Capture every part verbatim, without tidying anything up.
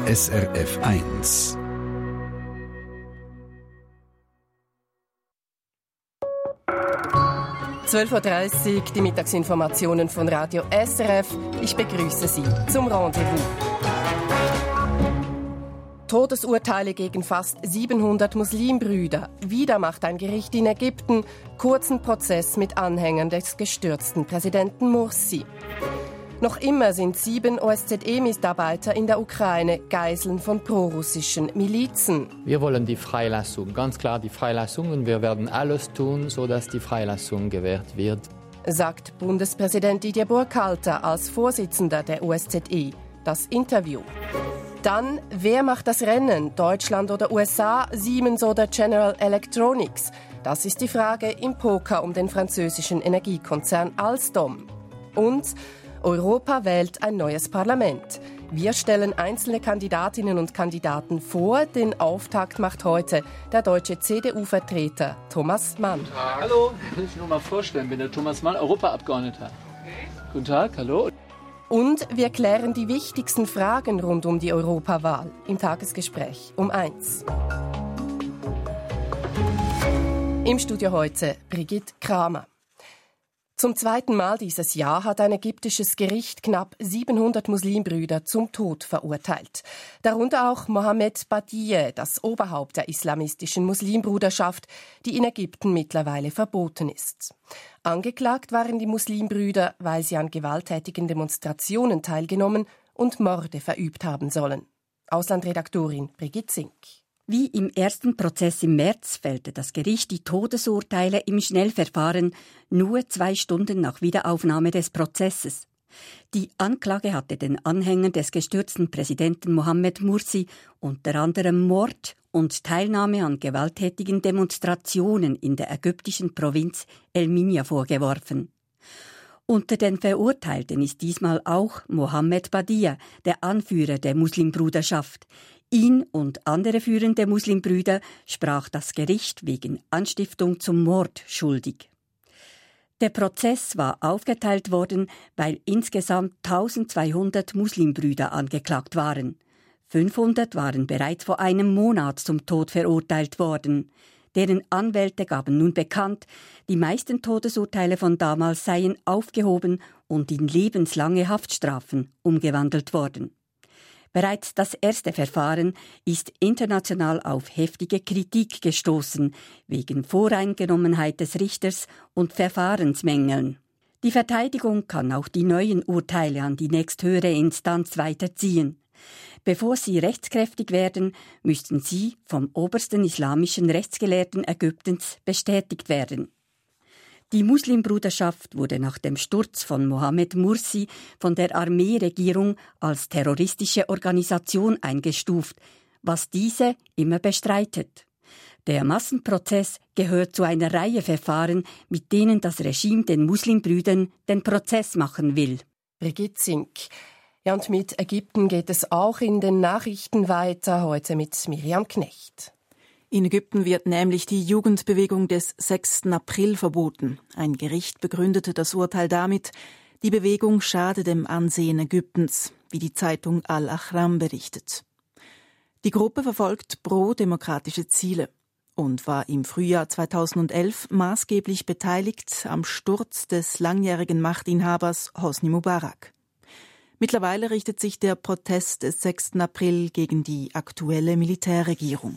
S R F eins. zwölf Uhr dreißig, die Mittagsinformationen von Radio S R F. Ich begrüße Sie zum Rendezvous. Todesurteile gegen fast siebenhundert Muslimbrüder. Wieder macht ein Gericht in Ägypten kurzen Prozess mit Anhängern des gestürzten Präsidenten Mursi. Noch immer sind sieben O S Z E-Mitarbeiter in der Ukraine Geiseln von prorussischen Milizen. Wir wollen die Freilassung, ganz klar die Freilassung, und wir werden alles tun, sodass die Freilassung gewährt wird, sagt Bundespräsident Didier Burkhalter als Vorsitzender der O S Z E. Das Interview. Dann, wer macht das Rennen? Deutschland oder U S A, Siemens oder General Electronics? Das ist die Frage im Poker um den französischen Energiekonzern Alstom. Und Europa wählt ein neues Parlament. Wir stellen einzelne Kandidatinnen und Kandidaten vor. Den Auftakt macht heute der deutsche C D U-Vertreter Thomas Mann. Guten Tag. Hallo, ich will mich nur mal vorstellen, bin der Thomas Mann, Europaabgeordneter. Okay. Guten Tag, hallo. Und wir klären die wichtigsten Fragen rund um die Europawahl im Tagesgespräch um eins. Im Studio heute Brigitte Kramer. Zum zweiten Mal dieses Jahr hat ein ägyptisches Gericht knapp siebenhundert Muslimbrüder zum Tod verurteilt. Darunter auch Mohamed Badie, das Oberhaupt der islamistischen Muslimbruderschaft, die in Ägypten mittlerweile verboten ist. Angeklagt waren die Muslimbrüder, weil sie an gewalttätigen Demonstrationen teilgenommen und Morde verübt haben sollen. Auslandredaktorin Brigitte Zink. Wie im ersten Prozess im März fällte das Gericht die Todesurteile im Schnellverfahren nur zwei Stunden nach Wiederaufnahme des Prozesses. Die Anklage hatte den Anhängern des gestürzten Präsidenten Mohamed Mursi unter anderem Mord und Teilnahme an gewalttätigen Demonstrationen in der ägyptischen Provinz El-Minya vorgeworfen. Unter den Verurteilten ist diesmal auch Mohamed Badie, der Anführer der Muslimbruderschaft. Ihn und andere führende Muslimbrüder sprach das Gericht wegen Anstiftung zum Mord schuldig. Der Prozess war aufgeteilt worden, weil insgesamt eintausendzweihundert Muslimbrüder angeklagt waren. fünfhundert waren bereits vor einem Monat zum Tod verurteilt worden. Deren Anwälte gaben nun bekannt, die meisten Todesurteile von damals seien aufgehoben und in lebenslange Haftstrafen umgewandelt worden. Bereits das erste Verfahren ist international auf heftige Kritik gestoßen, wegen Voreingenommenheit des Richters und Verfahrensmängeln. Die Verteidigung kann auch die neuen Urteile an die nächsthöhere Instanz weiterziehen. Bevor sie rechtskräftig werden, müssten sie vom obersten islamischen Rechtsgelehrten Ägyptens bestätigt werden. Die Muslimbruderschaft wurde nach dem Sturz von Mohamed Mursi von der Armeeregierung als terroristische Organisation eingestuft, was diese immer bestreitet. Der Massenprozess gehört zu einer Reihe Verfahren, mit denen das Regime den Muslimbrüdern den Prozess machen will. Brigitte Zink. Ja, und mit Ägypten geht es auch in den Nachrichten weiter, heute mit Miriam Knecht. In Ägypten wird nämlich die Jugendbewegung des sechsten April verboten. Ein Gericht begründete das Urteil damit, die Bewegung schade dem Ansehen Ägyptens, wie die Zeitung Al-Ahram berichtet. Die Gruppe verfolgt pro-demokratische Ziele und war im Frühjahr zweitausendelf maßgeblich beteiligt am Sturz des langjährigen Machtinhabers Hosni Mubarak. Mittlerweile richtet sich der Protest des sechsten April gegen die aktuelle Militärregierung.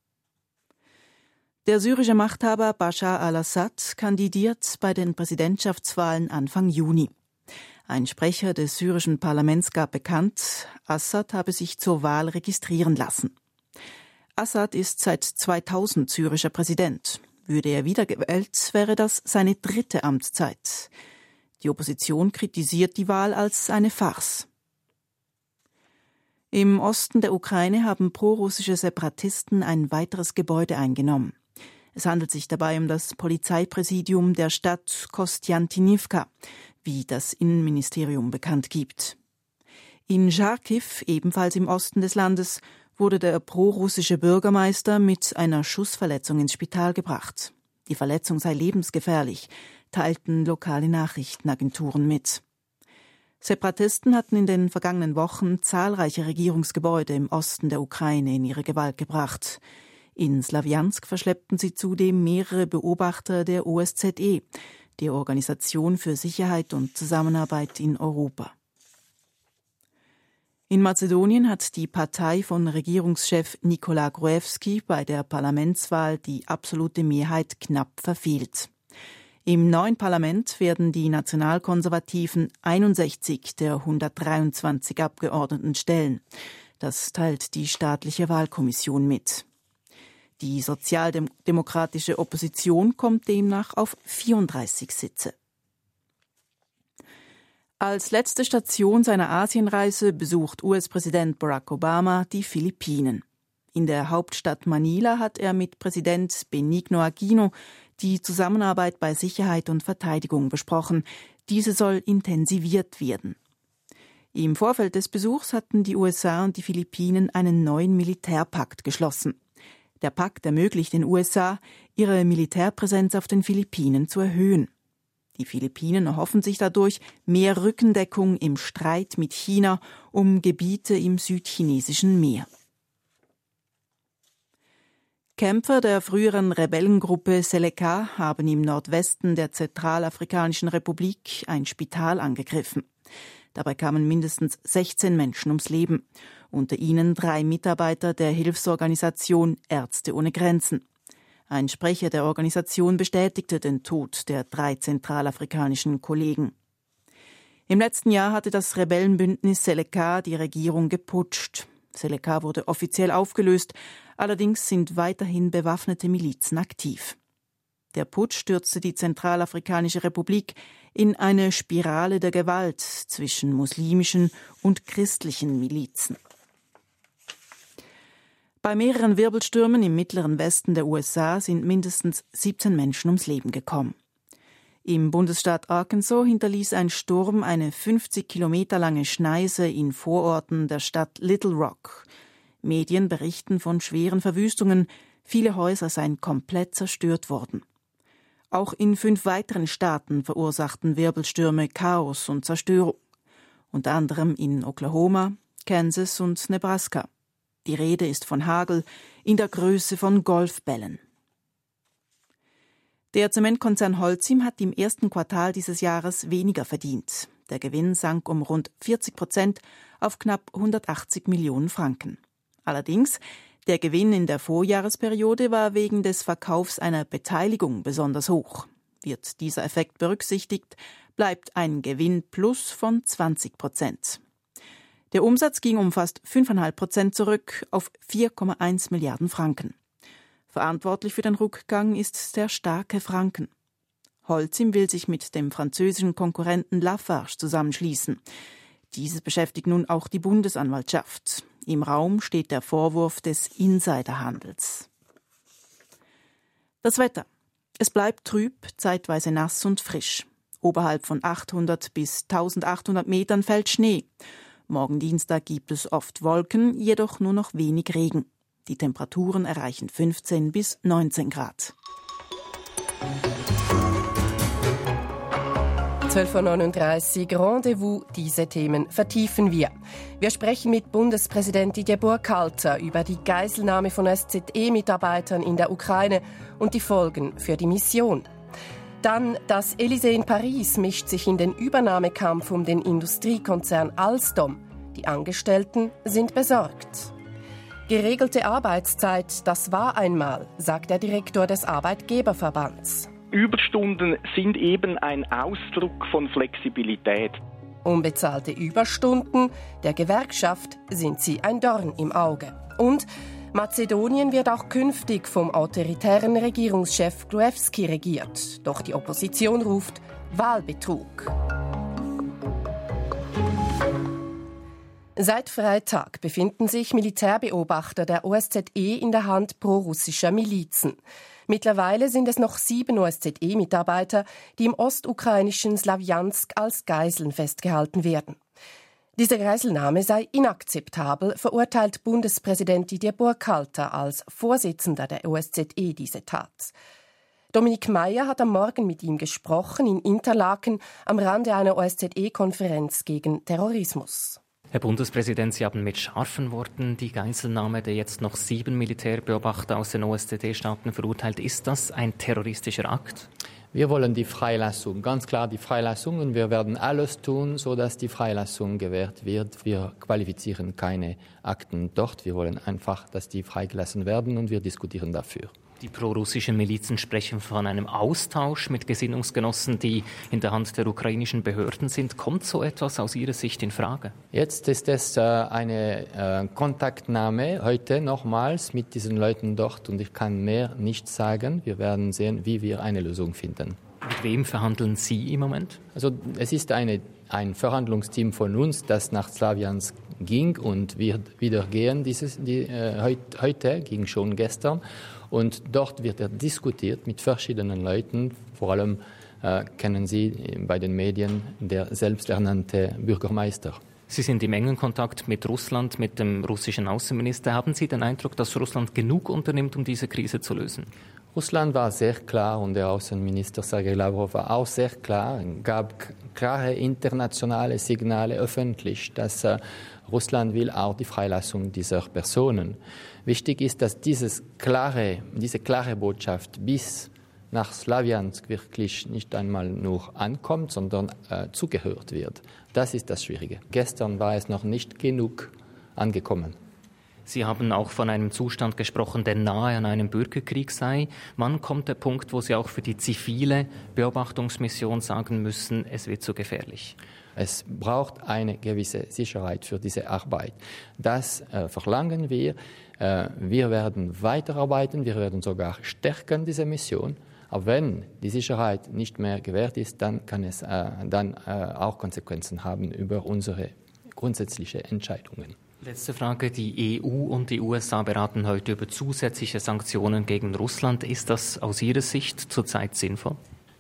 Der syrische Machthaber Bashar al-Assad kandidiert bei den Präsidentschaftswahlen Anfang Juni. Ein Sprecher des syrischen Parlaments gab bekannt, Assad habe sich zur Wahl registrieren lassen. Assad ist seit zweitausend syrischer Präsident. Würde er wiedergewählt, wäre das seine dritte Amtszeit. Die Opposition kritisiert die Wahl als eine Farce. Im Osten der Ukraine haben prorussische Separatisten ein weiteres Gebäude eingenommen. Es handelt sich dabei um das Polizeipräsidium der Stadt Kostjantinivka, wie das Innenministerium bekannt gibt. In Charkiw, ebenfalls im Osten des Landes, wurde der prorussische Bürgermeister mit einer Schussverletzung ins Spital gebracht. Die Verletzung sei lebensgefährlich, teilten lokale Nachrichtenagenturen mit. Separatisten hatten in den vergangenen Wochen zahlreiche Regierungsgebäude im Osten der Ukraine in ihre Gewalt gebracht. In Slawjansk verschleppten sie zudem mehrere Beobachter der O S Z E, der Organisation für Sicherheit und Zusammenarbeit in Europa. In Mazedonien hat die Partei von Regierungschef Nikola Gruevski bei der Parlamentswahl die absolute Mehrheit knapp verfehlt. Im neuen Parlament werden die Nationalkonservativen einundsechzig der hundertdreiundzwanzig Abgeordneten stellen. Das teilt die staatliche Wahlkommission mit. Die sozialdemokratische Opposition kommt demnach auf vierunddreißig Sitze. Als letzte Station seiner Asienreise besucht U S-Präsident Barack Obama die Philippinen. In der Hauptstadt Manila hat er mit Präsident Benigno Aquino die Zusammenarbeit bei Sicherheit und Verteidigung besprochen. Diese soll intensiviert werden. Im Vorfeld des Besuchs hatten die U S A und die Philippinen einen neuen Militärpakt geschlossen. Der Pakt ermöglicht den U S A, ihre Militärpräsenz auf den Philippinen zu erhöhen. Die Philippinen erhoffen sich dadurch mehr Rückendeckung im Streit mit China um Gebiete im südchinesischen Meer. Kämpfer der früheren Rebellengruppe Seleka haben im Nordwesten der Zentralafrikanischen Republik ein Spital angegriffen. Dabei kamen mindestens sechzehn Menschen ums Leben, unter ihnen drei Mitarbeiter der Hilfsorganisation Ärzte ohne Grenzen. Ein Sprecher der Organisation bestätigte den Tod der drei zentralafrikanischen Kollegen. Im letzten Jahr hatte das Rebellenbündnis Seleka die Regierung geputscht. Seleka wurde offiziell aufgelöst, allerdings sind weiterhin bewaffnete Milizen aktiv. Der Putsch stürzte die Zentralafrikanische Republik in eine Spirale der Gewalt zwischen muslimischen und christlichen Milizen. Bei mehreren Wirbelstürmen im mittleren Westen der U S A sind mindestens siebzehn Menschen ums Leben gekommen. Im Bundesstaat Arkansas hinterließ ein Sturm eine fünfzig Kilometer lange Schneise in Vororten der Stadt Little Rock. Medien berichten von schweren Verwüstungen, viele Häuser seien komplett zerstört worden. Auch in fünf weiteren Staaten verursachten Wirbelstürme Chaos und Zerstörung, unter anderem in Oklahoma, Kansas und Nebraska. Die Rede ist von Hagel in der Größe von Golfbällen. Der Zementkonzern Holcim hat im ersten Quartal dieses Jahres weniger verdient. Der Gewinn sank um rund vierzig Prozent auf knapp hundertachtzig Millionen Franken. Allerdings, der Gewinn in der Vorjahresperiode war wegen des Verkaufs einer Beteiligung besonders hoch. Wird dieser Effekt berücksichtigt, bleibt ein Gewinn plus von zwanzig Prozent. Der Umsatz ging um fast fünf Komma fünf Prozent zurück auf vier Komma eins Milliarden Franken. Verantwortlich für den Rückgang ist der starke Franken. Holcim will sich mit dem französischen Konkurrenten Lafarge zusammenschließen. Dieses beschäftigt nun auch die Bundesanwaltschaft. Im Raum steht der Vorwurf des Insiderhandels. Das Wetter. Es bleibt trüb, zeitweise nass und frisch. Oberhalb von achthundert bis eintausendachthundert Metern fällt Schnee. Morgen Dienstag gibt es oft Wolken, jedoch nur noch wenig Regen. Die Temperaturen erreichen fünfzehn bis neunzehn Grad. zwölf Uhr neununddreißig, Rendezvous, diese Themen vertiefen wir. Wir sprechen mit Bundespräsident Didier Burkhalter über die Geiselnahme von O S Z E-Mitarbeitern in der Ukraine und die Folgen für die Mission. Dann das Élysée in Paris mischt sich in den Übernahmekampf um den Industriekonzern Alstom. Die Angestellten sind besorgt. Geregelte Arbeitszeit, das war einmal, sagt der Direktor des Arbeitgeberverbands. Überstunden sind eben ein Ausdruck von Flexibilität. Unbezahlte Überstunden, der Gewerkschaft sind sie ein Dorn im Auge. Und Mazedonien wird auch künftig vom autoritären Regierungschef Gruevski regiert. Doch die Opposition ruft Wahlbetrug. Seit Freitag befinden sich Militärbeobachter der O S Z E in der Hand prorussischer Milizen. Mittlerweile sind es noch sieben O S Z E-Mitarbeiter, die im ostukrainischen Slawjansk als Geiseln festgehalten werden. Diese Geiselnahme sei inakzeptabel, verurteilt Bundespräsident Didier Burkhalter als Vorsitzender der O S Z E diese Tat. Dominik Meier hat am Morgen mit ihm gesprochen in Interlaken am Rande einer O S Z E-Konferenz gegen Terrorismus. Herr Bundespräsident, Sie haben mit scharfen Worten die Geiselnahme der jetzt noch sieben Militärbeobachter aus den O S Z E-Staaten verurteilt. Ist das ein terroristischer Akt? Wir wollen die Freilassung, ganz klar die Freilassung, und wir werden alles tun, sodass die Freilassung gewährt wird. Wir qualifizieren keine Akten dort. Wir wollen einfach, dass die freigelassen werden, und wir diskutieren dafür. Die prorussischen Milizen sprechen von einem Austausch mit Gesinnungsgenossen, die in der Hand der ukrainischen Behörden sind. Kommt so etwas aus Ihrer Sicht in Frage? Jetzt ist es äh, eine äh, Kontaktnahme heute nochmals mit diesen Leuten dort, und ich kann mehr nicht sagen. Wir werden sehen, wie wir eine Lösung finden. Mit wem verhandeln Sie im Moment? Also es ist eine, ein Verhandlungsteam von uns, das nach Slawiansk ging und wird wieder gehen. Dieses, die, äh, heut, heute ging schon gestern. Und dort wird er diskutiert mit verschiedenen Leuten. Vor allem äh, kennen Sie bei den Medien der selbsternannte Bürgermeister. Sie sind im engen Kontakt mit Russland, mit dem russischen Außenminister. Haben Sie den Eindruck, dass Russland genug unternimmt, um diese Krise zu lösen? Russland war sehr klar, und der Außenminister Sergei Lavrov war auch sehr klar, gab k- klare internationale Signale öffentlich, dass äh, Russland will auch die Freilassung dieser Personen. Wichtig ist, dass dieses klare, diese klare Botschaft bis nach Slawiansk wirklich nicht einmal nur ankommt, sondern äh, zugehört wird. Das ist das Schwierige. Gestern war es noch nicht genug angekommen. Sie haben auch von einem Zustand gesprochen, der nahe an einem Bürgerkrieg sei. Wann kommt der Punkt, wo Sie auch für die zivile Beobachtungsmission sagen müssen, es wird zu gefährlich? Es braucht eine gewisse Sicherheit für diese Arbeit. Das äh, verlangen wir. Äh, wir werden weiterarbeiten, wir werden sogar stärken diese Mission. Aber wenn die Sicherheit nicht mehr gewährt ist, dann kann es äh, dann äh, auch Konsequenzen haben über unsere grundsätzlichen Entscheidungen. Letzte Frage. Die E U und die U S A beraten heute über zusätzliche Sanktionen gegen Russland. Ist das aus Ihrer Sicht zurzeit sinnvoll?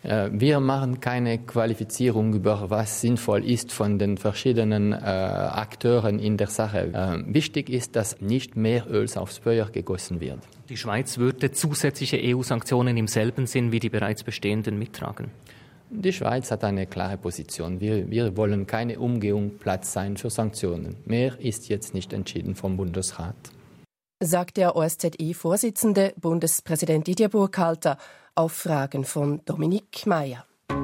Wir machen keine Qualifizierung über was sinnvoll ist von den verschiedenen äh, Akteuren in der Sache. Äh, wichtig ist, dass nicht mehr Öl aufs Feuer gegossen wird. Die Schweiz würde zusätzliche E U-Sanktionen im selben Sinn wie die bereits bestehenden mittragen. Die Schweiz hat eine klare Position. Wir, wir wollen keine Umgehung Platz sein für Sanktionen. Mehr ist jetzt nicht entschieden vom Bundesrat. Sagt der O S Z E-Vorsitzende Bundespräsident Didier Burkhalter auf Fragen von Dominik Meier.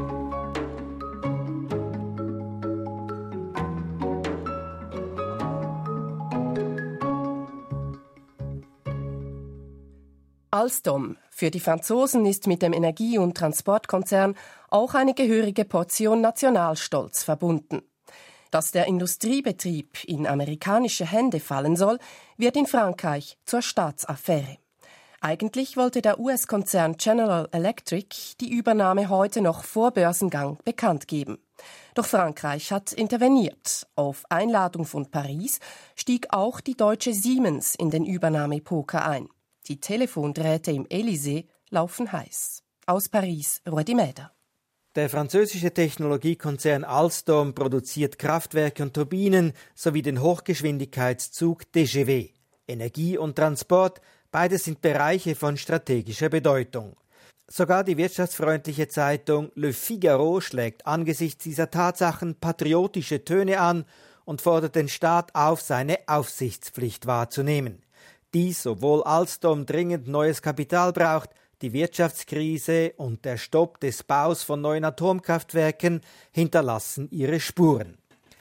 Alstom. Für die Franzosen ist mit dem Energie- und Transportkonzern auch eine gehörige Portion Nationalstolz verbunden. Dass der Industriebetrieb in amerikanische Hände fallen soll, wird in Frankreich zur Staatsaffäre. Eigentlich wollte der U S-Konzern General Electric die Übernahme heute noch vor Börsengang bekannt geben. Doch Frankreich hat interveniert. Auf Einladung von Paris stieg auch die deutsche Siemens in den Übernahmepoker ein. Die Telefondrähte im Élysée laufen heiß. Aus Paris, Rudi Mäder. Der französische Technologiekonzern Alstom produziert Kraftwerke und Turbinen sowie den Hochgeschwindigkeitszug T G V. Energie und Transport, beides sind Bereiche von strategischer Bedeutung. Sogar die wirtschaftsfreundliche Zeitung Le Figaro schlägt angesichts dieser Tatsachen patriotische Töne an und fordert den Staat auf, seine Aufsichtspflicht wahrzunehmen. Dies, obwohl Alstom dringend neues Kapital braucht, die Wirtschaftskrise und der Stopp des Baus von neuen Atomkraftwerken hinterlassen ihre Spuren.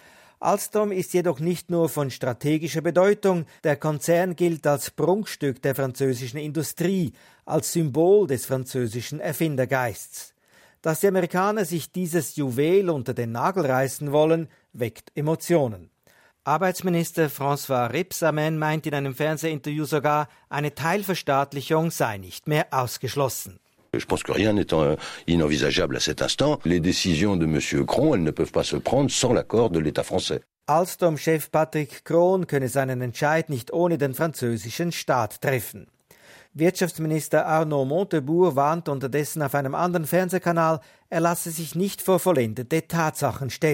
Alstom ist jedoch nicht nur von strategischer Bedeutung, der Konzern gilt als Prunkstück der französischen Industrie, als Symbol des französischen Erfindergeists. Dass die Amerikaner sich dieses Juwel unter den Nagel reißen wollen, weckt Emotionen. Arbeitsminister François Rebsamen meint in einem Fernsehinterview sogar, eine Teilverstaatlichung sei nicht mehr ausgeschlossen. Je pense que rien n'est inenvisageable à cet instant. Les décisions de Monsieur Cron, elles ne peuvent pas se prendre sans l'accord de l'État français. Alstom-Chef Patrick Cron könne seinen Entscheid nicht ohne den französischen Staat treffen. Wirtschaftsminister Arnaud Montebourg warnt unterdessen auf einem anderen Fernsehkanal, er lasse sich nicht vor vollendete Tatsachen stellen.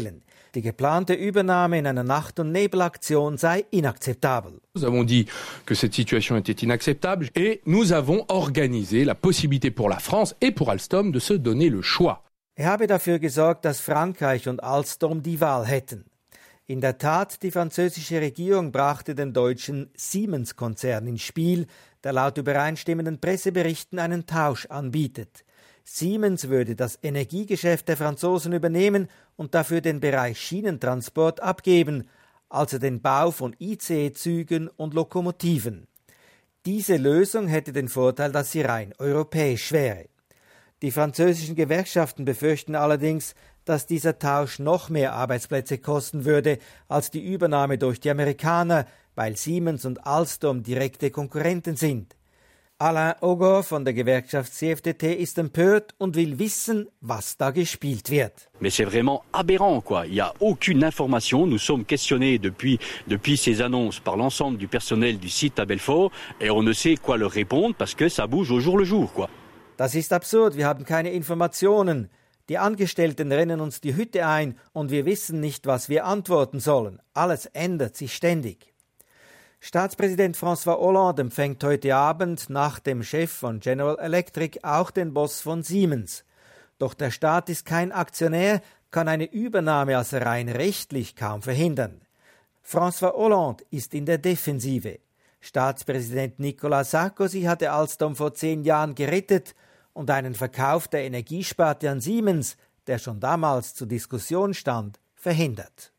Die geplante Übernahme in einer Nacht- und Nebelaktion sei inakzeptabel. Nous avons dit que cette situation était inacceptable et nous avons organisé la possibilité pour la France et pour Alstom de se donner le choix. Er habe dafür gesorgt, dass Frankreich und Alstom die Wahl hätten. In der Tat, die französische Regierung brachte den deutschen Siemens-Konzern ins Spiel, der laut übereinstimmenden Presseberichten einen Tausch anbietet. Siemens würde das Energiegeschäft der Franzosen übernehmen und dafür den Bereich Schienentransport abgeben, also den Bau von I C E-Zügen und Lokomotiven. Diese Lösung hätte den Vorteil, dass sie rein europäisch wäre. Die französischen Gewerkschaften befürchten allerdings, dass dieser Tausch noch mehr Arbeitsplätze kosten würde als die Übernahme durch die Amerikaner, weil Siemens und Alstom direkte Konkurrenten sind. Alain Augor von der Gewerkschaft C F D T ist empört und will wissen, was da gespielt wird. Mais c'est vraiment aberrant, quoi. Il n'y a aucune information. Nous sommes questionnés depuis, depuis ces annonces par l'ensemble du personnel du site à Belfort et on ne sait quoi leur répondre parce que ça bouge au jour le jour, quoi. Das ist absurd, wir haben keine Informationen. Die Angestellten rennen uns die Hütte ein und wir wissen nicht, was wir antworten sollen. Alles ändert sich ständig. Staatspräsident François Hollande empfängt heute Abend nach dem Chef von General Electric auch den Boss von Siemens. Doch der Staat ist kein Aktionär, kann eine Übernahme also rein rechtlich kaum verhindern. François Hollande ist in der Defensive. Staatspräsident Nicolas Sarkozy hatte Alstom vor zehn Jahren gerettet und einen Verkauf der Energiesparte an Siemens, der schon damals zur Diskussion stand, verhindert.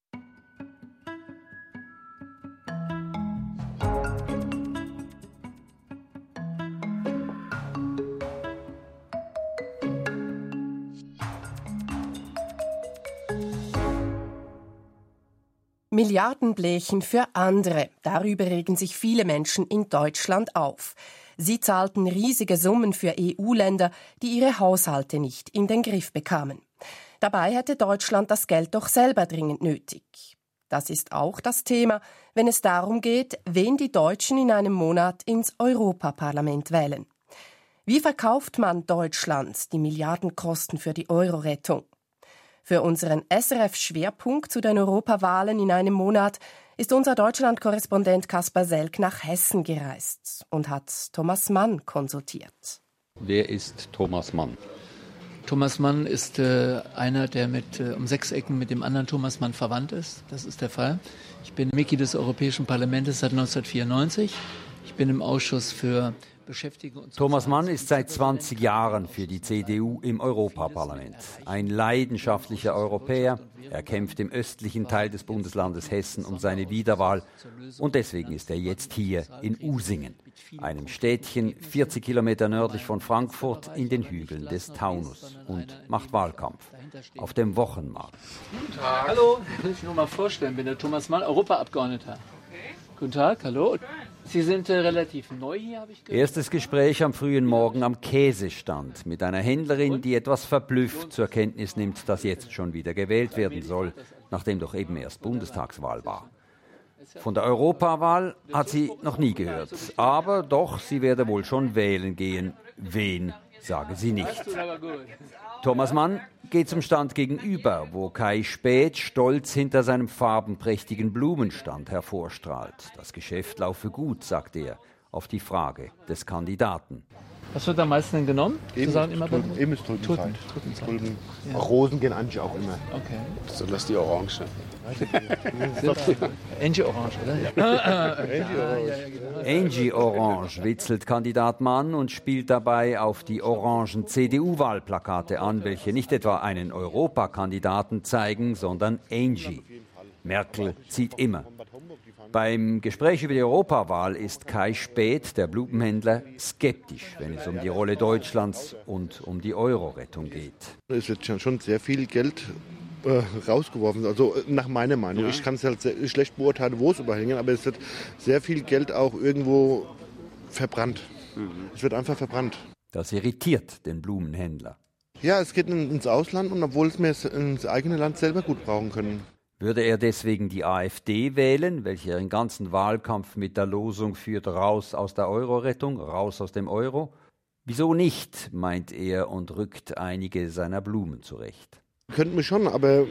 Milliardenblechen für andere. Darüber regen sich viele Menschen in Deutschland auf. Sie zahlten riesige Summen für E U-Länder, die ihre Haushalte nicht in den Griff bekamen. Dabei hätte Deutschland das Geld doch selber dringend nötig. Das ist auch das Thema, wenn es darum geht, wen die Deutschen in einem Monat ins Europaparlament wählen. Wie verkauft man Deutschland die Milliardenkosten für die Euro-Rettung? Für unseren S R F-Schwerpunkt zu den Europawahlen in einem Monat ist unser Deutschland-Korrespondent Kaspar Selk nach Hessen gereist und hat Thomas Mann konsultiert. Wer ist Thomas Mann? Thomas Mann ist äh, einer, der mit, äh, um sechs Ecken mit dem anderen Thomas Mann verwandt ist. Das ist der Fall. Ich bin Mitglied des Europäischen Parlaments seit neunzehnhundertvierundneunzig. Ich bin im Ausschuss für Thomas Mann ist seit zwanzig Jahren für die C D U im Europaparlament. Ein leidenschaftlicher Europäer. Er kämpft im östlichen Teil des Bundeslandes Hessen um seine Wiederwahl. Und deswegen ist er jetzt hier in Usingen, einem Städtchen vierzig Kilometer nördlich von Frankfurt in den Hügeln des Taunus, und macht Wahlkampf auf dem Wochenmarkt. Guten Tag. Hallo, ich will mich nur mal vorstellen, bin der Thomas Mann, Europaabgeordneter. Guten Tag, hallo. Sie sind äh, relativ neu hier, habe ich gehört. Erstes Gespräch am frühen Morgen am Käsestand mit einer Händlerin, die etwas verblüfft zur Kenntnis nimmt, dass jetzt schon wieder gewählt werden soll, nachdem doch eben erst Bundestagswahl war. Von der Europawahl hat sie noch nie gehört, aber doch, sie werde wohl schon wählen gehen. Wen, sage sie nicht. Thomas Mann geht zum Stand gegenüber, wo Kai Späth stolz hinter seinem farbenprächtigen Blumenstand hervorstrahlt. Das Geschäft laufe gut, sagt er, auf die Frage des Kandidaten. Was wird am meisten denn genommen? Emmenströten. Ja. Rosen gehen eigentlich auch immer. Okay. So, lass die Orange. Angie Orange, oder? Angie Orange witzelt Kandidat Mann und spielt dabei auf die orangen C D U-Wahlplakate an, welche nicht etwa einen Europakandidaten zeigen, sondern Angie. Merkel zieht immer. Beim Gespräch über die Europawahl ist Kai Späth, der Blumenhändler, skeptisch, wenn es um die Rolle Deutschlands und um die Euro-Rettung geht. Es wird schon sehr viel Geld äh, rausgeworfen, also nach meiner Meinung. Ja. Ich kann es halt sehr schlecht beurteilen, wo es überhängen, aber es wird sehr viel Geld auch irgendwo verbrannt. Mhm. Es wird einfach verbrannt. Das irritiert den Blumenhändler. Ja, es geht ins Ausland, und obwohl es wir ins eigene Land selber gut brauchen können. Würde er deswegen die AfD wählen, welche ihren ganzen Wahlkampf mit der Losung führt, raus aus der Euro-Rettung, raus aus dem Euro? Wieso nicht, meint er und rückt einige seiner Blumen zurecht. Könnten wir schon, aber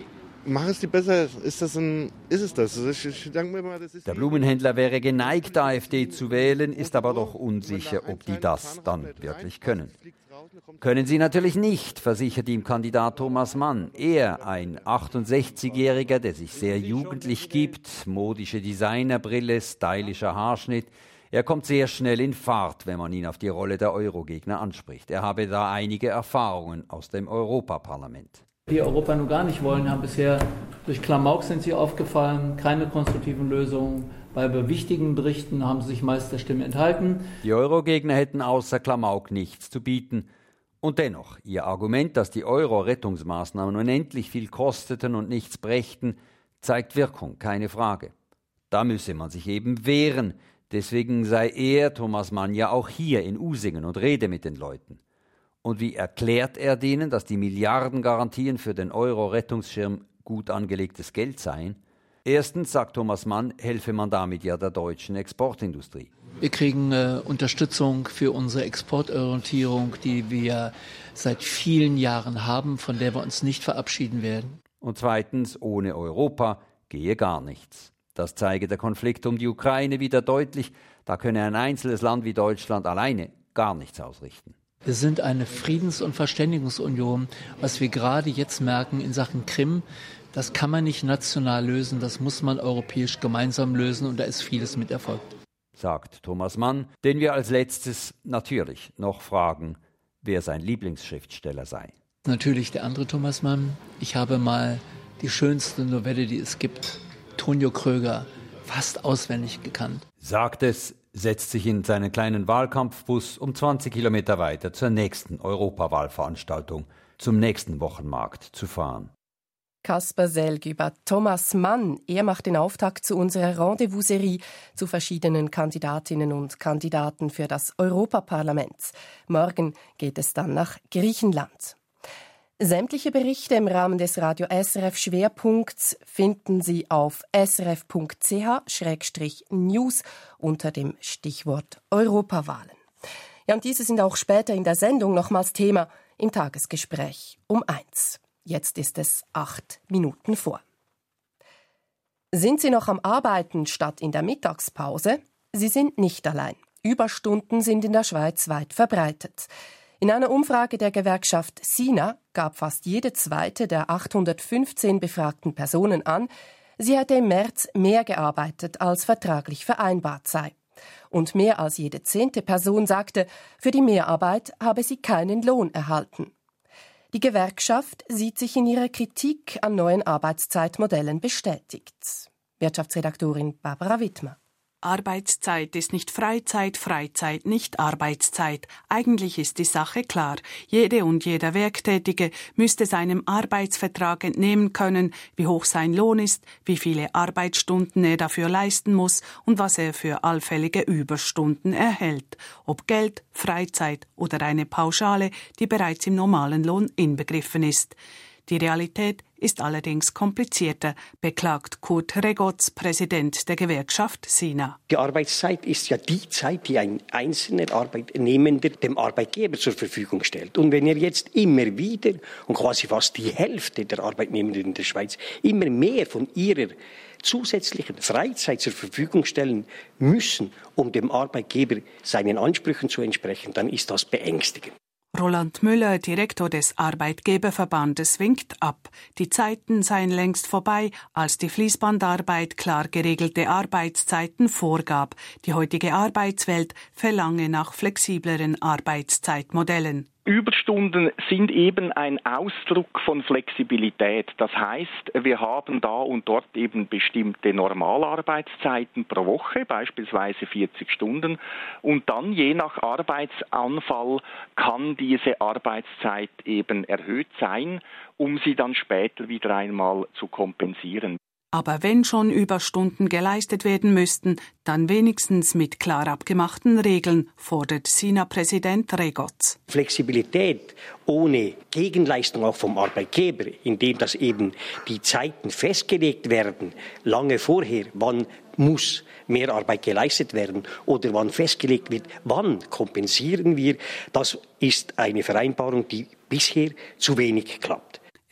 Mach es die besser, ist, das ein, ist es das? Also ich, ich denke mir mal, das ist Der Blumenhändler wäre geneigt, AfD zu wählen, ist aber doch unsicher, ob die das dann wirklich können. Können sie natürlich nicht, versichert ihm Kandidat Thomas Mann. Er, ein achtundsechzigjähriger, der sich sehr jugendlich gibt, modische Designerbrille, stylischer Haarschnitt. Er kommt sehr schnell in Fahrt, wenn man ihn auf die Rolle der Eurogegner anspricht. Er habe da einige Erfahrungen aus dem Europaparlament. Die Europa nur gar nicht wollen, haben bisher durch Klamauk sind sie aufgefallen, keine konstruktiven Lösungen. Bei wichtigen Berichten haben sie sich meist der Stimme enthalten. Die Eurogegner hätten außer Klamauk nichts zu bieten. Und dennoch, ihr Argument, dass die Euro-Rettungsmaßnahmen unendlich viel kosteten und nichts brächten, zeigt Wirkung, keine Frage. Da müsse man sich eben wehren. Deswegen sei er, Thomas Mann, ja auch hier in Usingen und rede mit den Leuten. Und wie erklärt er denen, dass die Milliardengarantien für den Euro-Rettungsschirm gut angelegtes Geld seien? Erstens, sagt Thomas Mann, helfe man damit ja der deutschen Exportindustrie. Wir kriegen äh, Unterstützung für unsere Exportorientierung, die wir seit vielen Jahren haben, von der wir uns nicht verabschieden werden. Und zweitens, ohne Europa gehe gar nichts. Das zeige der Konflikt um die Ukraine wieder deutlich. Da könne ein einzelnes Land wie Deutschland alleine gar nichts ausrichten. Wir sind eine Friedens- und Verständigungsunion. Was wir gerade jetzt merken in Sachen Krim, das kann man nicht national lösen, das muss man europäisch gemeinsam lösen und da ist vieles mit erfolgt. Sagt Thomas Mann, den wir als letztes natürlich noch fragen, wer sein Lieblingsschriftsteller sei. Natürlich der andere Thomas Mann. Ich habe mal die schönste Novelle, die es gibt, Tonio Kröger, fast auswendig gekannt. Sagt es, setzt sich in seinen kleinen Wahlkampfbus um zwanzig Kilometer weiter zur nächsten Europawahlveranstaltung, zum nächsten Wochenmarkt zu fahren. Kasper Selg über Thomas Mann. Er macht den Auftakt zu unserer Rendezvous-Serie zu verschiedenen Kandidatinnen und Kandidaten für das Europaparlament. Morgen geht es dann nach Griechenland. Sämtliche Berichte im Rahmen des Radio S R F Schwerpunkts finden Sie auf s r f punkt c h schrägstrich news unter dem Stichwort Europawahlen. Ja, und diese sind auch später in der Sendung nochmals Thema im Tagesgespräch um eins. Jetzt ist es acht Minuten vor. Sind Sie noch am Arbeiten statt in der Mittagspause? Sie sind nicht allein. Überstunden sind in der Schweiz weit verbreitet. In einer Umfrage der Gewerkschaft SINA gab fast jede zweite der achthundertfünfzehn befragten Personen an, sie hätte im März mehr gearbeitet, als vertraglich vereinbart sei. Und mehr als jede zehnte Person sagte, für die Mehrarbeit habe sie keinen Lohn erhalten. Die Gewerkschaft sieht sich in ihrer Kritik an neuen Arbeitszeitmodellen bestätigt. Wirtschaftsredaktorin Barbara Wittmer. Arbeitszeit ist nicht Freizeit, Freizeit nicht Arbeitszeit. Eigentlich ist die Sache klar. Jede und jeder Werktätige müsste seinem Arbeitsvertrag entnehmen können, wie hoch sein Lohn ist, wie viele Arbeitsstunden er dafür leisten muss und was er für allfällige Überstunden erhält. Ob Geld, Freizeit oder eine Pauschale, die bereits im normalen Lohn inbegriffen ist. Die Realität ist allerdings komplizierter, beklagt Kurt Regotz, Präsident der Gewerkschaft SINA. Die Arbeitszeit ist ja die Zeit, die ein einzelner Arbeitnehmender dem Arbeitgeber zur Verfügung stellt. Und wenn er jetzt immer wieder, und quasi fast die Hälfte der Arbeitnehmer in der Schweiz, immer mehr von ihrer zusätzlichen Freizeit zur Verfügung stellen müssen, um dem Arbeitgeber seinen Ansprüchen zu entsprechen, dann ist das beängstigend. Roland Müller, Direktor des Arbeitgeberverbandes, winkt ab. Die Zeiten seien längst vorbei, als die Fließbandarbeit klar geregelte Arbeitszeiten vorgab. Die heutige Arbeitswelt verlange nach flexibleren Arbeitszeitmodellen. Überstunden sind eben ein Ausdruck von Flexibilität. Das heißt, wir haben da und dort eben bestimmte Normalarbeitszeiten pro Woche, beispielsweise vierzig Stunden. Und dann, je nach Arbeitsanfall, kann diese Arbeitszeit eben erhöht sein, um sie dann später wieder einmal zu kompensieren. Aber wenn schon Überstunden geleistet werden müssten, dann wenigstens mit klar abgemachten Regeln, fordert SINA-Präsident Regotz. Flexibilität ohne Gegenleistung auch vom Arbeitgeber, indem das eben die Zeiten festgelegt werden, lange vorher, wann muss mehr Arbeit geleistet werden oder wann festgelegt wird, wann kompensieren wir, das ist eine Vereinbarung, die bisher zu wenig klappt.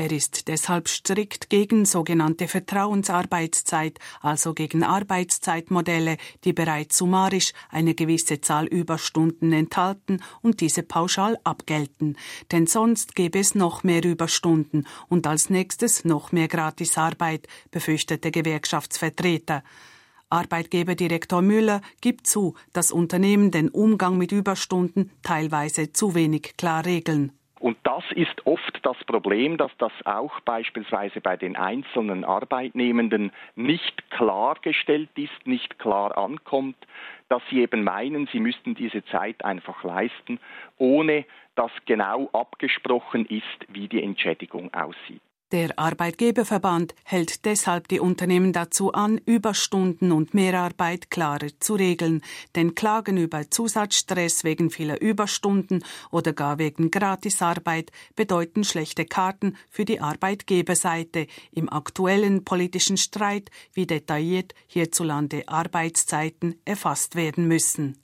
Er ist deshalb strikt gegen sogenannte Vertrauensarbeitszeit, also gegen Arbeitszeitmodelle, die bereits summarisch eine gewisse Zahl Überstunden enthalten und diese pauschal abgelten. Denn sonst gäbe es noch mehr Überstunden und als nächstes noch mehr Gratisarbeit, befürchtete Gewerkschaftsvertreter. Arbeitgeberdirektor Müller gibt zu, dass Unternehmen den Umgang mit Überstunden teilweise zu wenig klar regeln. Und das ist oft das Problem, dass das auch beispielsweise bei den einzelnen Arbeitnehmenden nicht klargestellt ist, nicht klar ankommt, dass sie eben meinen, sie müssten diese Zeit einfach leisten, ohne dass genau abgesprochen ist, wie die Entschädigung aussieht. Der Arbeitgeberverband hält deshalb die Unternehmen dazu an, Überstunden und Mehrarbeit klarer zu regeln. Denn Klagen über Zusatzstress wegen vieler Überstunden oder gar wegen Gratisarbeit bedeuten schlechte Karten für die Arbeitgeberseite im aktuellen politischen Streit, wie detailliert hierzulande Arbeitszeiten erfasst werden müssen.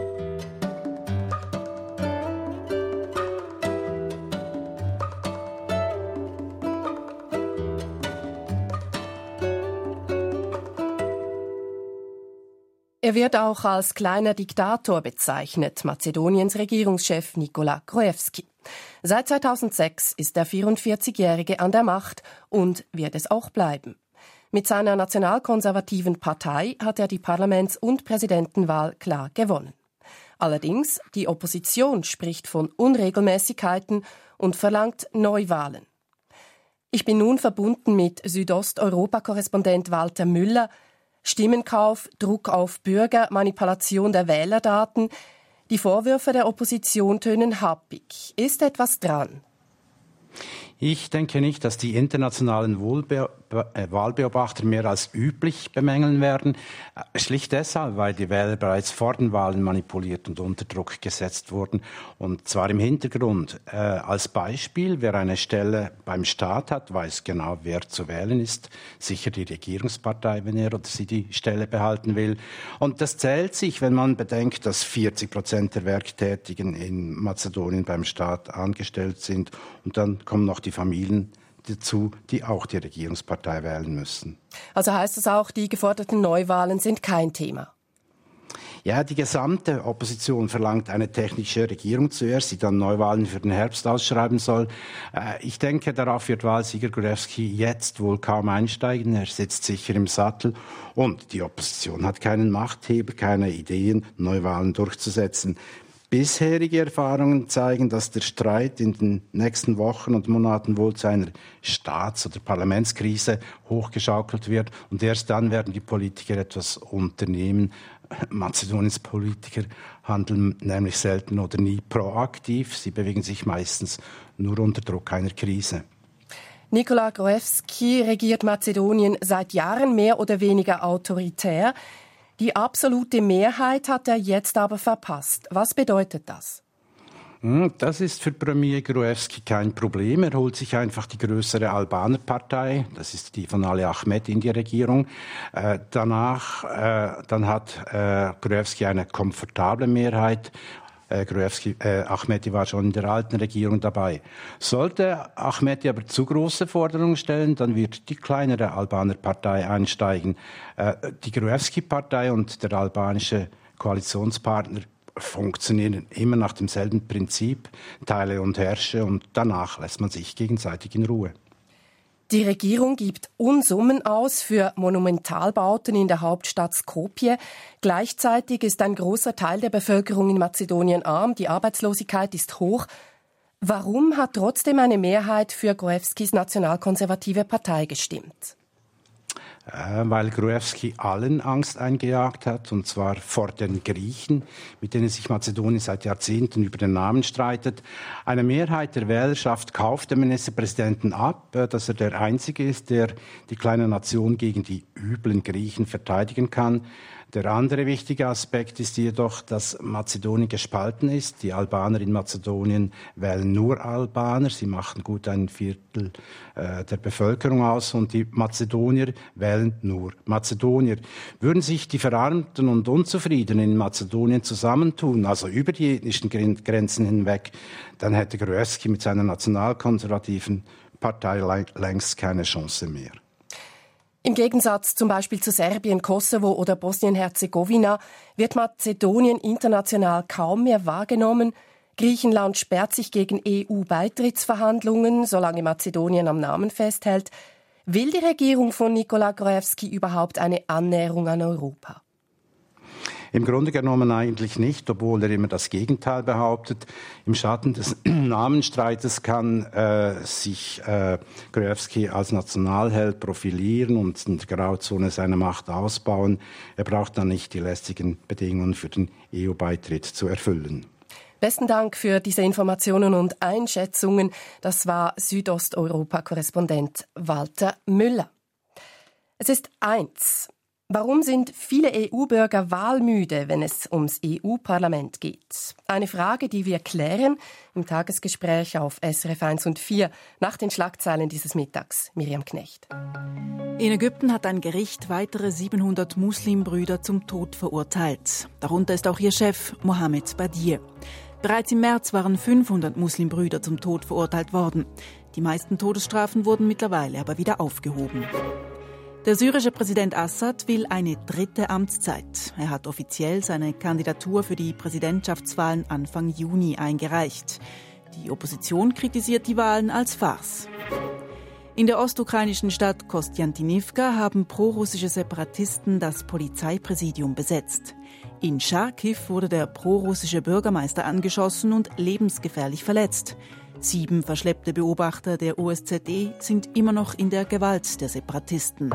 Er wird auch als kleiner Diktator bezeichnet, Mazedoniens Regierungschef Nikola Gruevski. Seit zweitausendsechs ist der vierundvierzigjährige an der Macht und wird es auch bleiben. Mit seiner nationalkonservativen Partei hat er die Parlaments- und Präsidentenwahl klar gewonnen. Allerdings, die Opposition spricht von Unregelmäßigkeiten und verlangt Neuwahlen. Ich bin nun verbunden mit Südosteuropa-Korrespondent Walter Müller. Stimmenkauf, Druck auf Bürger, Manipulation der Wählerdaten. Die Vorwürfe der Opposition tönen happig. Ist etwas dran? Ich denke nicht, dass die internationalen Wohlbe- äh, Wahlbeobachter mehr als üblich bemängeln werden. Schlicht deshalb, weil die Wähler bereits vor den Wahlen manipuliert und unter Druck gesetzt wurden. Und zwar im Hintergrund. Äh, als Beispiel, wer eine Stelle beim Staat hat, weiß genau, wer zu wählen ist. Sicher die Regierungspartei, wenn er oder sie die Stelle behalten will. Und das zählt sich, wenn man bedenkt, dass vierzig Prozent der Werktätigen in Mazedonien beim Staat angestellt sind. Und dann kommen noch die Familien dazu, die auch die Regierungspartei wählen müssen. Also heißt das auch, die geforderten Neuwahlen sind kein Thema? Ja, die gesamte Opposition verlangt eine technische Regierung zuerst, die dann Neuwahlen für den Herbst ausschreiben soll. Ich denke, darauf wird Wahlsieger Gruevski jetzt wohl kaum einsteigen. Er sitzt sicher im Sattel und die Opposition hat keinen Machtheber, keine Ideen, Neuwahlen durchzusetzen. Bisherige Erfahrungen zeigen, dass der Streit in den nächsten Wochen und Monaten wohl zu einer Staats- oder Parlamentskrise hochgeschaukelt wird. Und erst dann werden die Politiker etwas unternehmen. Mazedoniens Politiker handeln nämlich selten oder nie proaktiv. Sie bewegen sich meistens nur unter Druck einer Krise. Nikola Gruevski regiert Mazedonien seit Jahren mehr oder weniger autoritär. Die absolute Mehrheit hat er jetzt aber verpasst. Was bedeutet das? Das ist für Premier Gruevski kein Problem. Er holt sich einfach die größere Albaner-Partei, das ist die von Ali Ahmed, in die Regierung. Äh, danach äh, dann hat äh, Gruevski eine komfortable Mehrheit. Äh, Gruevski, äh, Ahmeti war schon in der alten Regierung dabei. Sollte Ahmeti aber zu große Forderungen stellen, dann wird die kleinere Albaner-Partei einsteigen. Äh, die Gruevski-Partei und der albanische Koalitionspartner funktionieren immer nach demselben Prinzip, teile und herrsche, und danach lässt man sich gegenseitig in Ruhe. Die Regierung gibt Unsummen aus für Monumentalbauten in der Hauptstadt Skopje. Gleichzeitig ist ein großer Teil der Bevölkerung in Mazedonien arm, die Arbeitslosigkeit ist hoch. Warum hat trotzdem eine Mehrheit für Gruevskis nationalkonservative Partei gestimmt? Weil Gruevski allen Angst eingejagt hat, und zwar vor den Griechen, mit denen sich Mazedonien seit Jahrzehnten über den Namen streitet. Eine Mehrheit der Wählerschaft kauft dem Ministerpräsidenten ab, dass er der Einzige ist, der die kleine Nation gegen die üblen Griechen verteidigen kann. Der andere wichtige Aspekt ist jedoch, dass Mazedonien gespalten ist. Die Albaner in Mazedonien wählen nur Albaner. Sie machen gut ein Viertel äh, der Bevölkerung aus. Und die Mazedonier wählen nur Mazedonier. Würden sich die Verarmten und Unzufriedenen in Mazedonien zusammentun, also über die ethnischen Grenzen hinweg, dann hätte Gruevski mit seiner nationalkonservativen Partei längst keine Chance mehr. Im Gegensatz zum Beispiel zu Serbien, Kosovo oder Bosnien-Herzegowina wird Mazedonien international kaum mehr wahrgenommen. Griechenland sperrt sich gegen E U-Beitrittsverhandlungen, solange Mazedonien am Namen festhält. Will die Regierung von Nikola Gruevski überhaupt eine Annäherung an Europa? Im Grunde genommen eigentlich nicht, obwohl er immer das Gegenteil behauptet. Im Schatten des Namensstreites kann äh, sich äh, Gruevski als Nationalheld profilieren und in der Grauzone seine Macht ausbauen. Er braucht dann nicht die lästigen Bedingungen für den E U-Beitritt zu erfüllen. Besten Dank für diese Informationen und Einschätzungen. Das war Südosteuropa-Korrespondent Walter Müller. Es ist eins. Warum sind viele E U-Bürger wahlmüde, wenn es ums E U-Parlament geht? Eine Frage, die wir klären im Tagesgespräch auf S R F eins und vier nach den Schlagzeilen dieses Mittags. Miriam Knecht. In Ägypten hat ein Gericht weitere siebenhundert Muslimbrüder zum Tod verurteilt. Darunter ist auch ihr Chef Mohamed Badir. Bereits im März waren fünfhundert Muslimbrüder zum Tod verurteilt worden. Die meisten Todesstrafen wurden mittlerweile aber wieder aufgehoben. Der syrische Präsident Assad will eine dritte Amtszeit. Er hat offiziell seine Kandidatur für die Präsidentschaftswahlen Anfang Juni eingereicht. Die Opposition kritisiert die Wahlen als Farce. In der ostukrainischen Stadt Kostjantinivka haben prorussische Separatisten das Polizeipräsidium besetzt. In Charkiw wurde der prorussische Bürgermeister angeschossen und lebensgefährlich verletzt. Sieben verschleppte Beobachter der O S Z E sind immer noch in der Gewalt der Separatisten.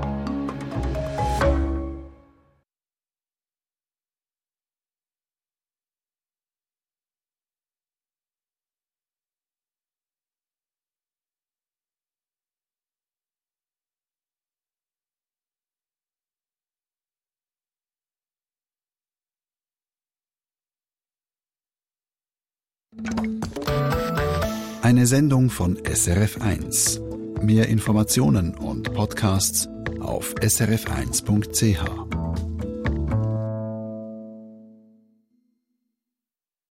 Eine Sendung von S R F eins. Mehr Informationen und Podcasts auf s r f eins punkt c h.